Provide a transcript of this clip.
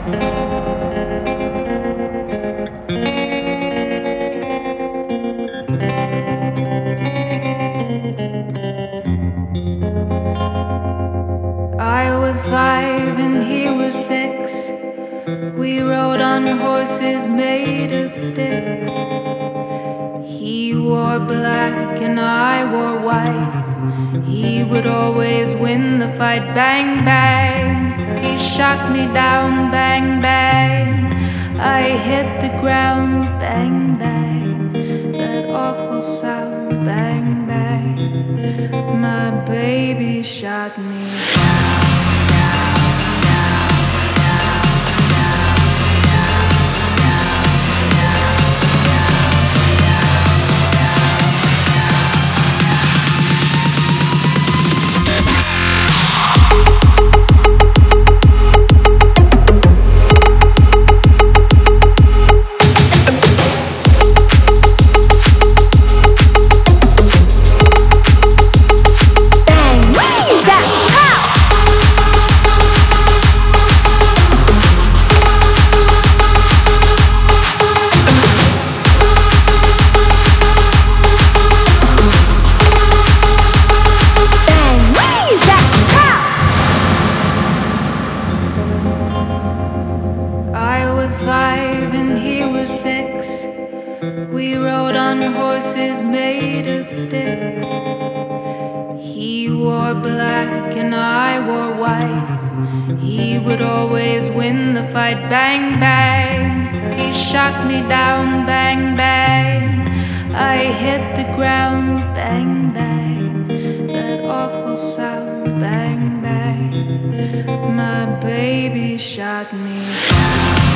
I was 5 and he was 6. We rode on horses made of sticks. He wore black and I wore white. He would always win the fight. Bang, bang. He shot me down. Bang, bang. I hit the ground. Bang, bang. That awful sound. Bang, bang. My baby shot me down. I was 5 and he was 6. We rode on horses made of sticks. He wore black and I wore white. He would always win the fight. Bang, bang. He shot me down. Bang, bang. I hit the ground. Bang, bang. That awful sound. Bang, bang. My baby shot me down.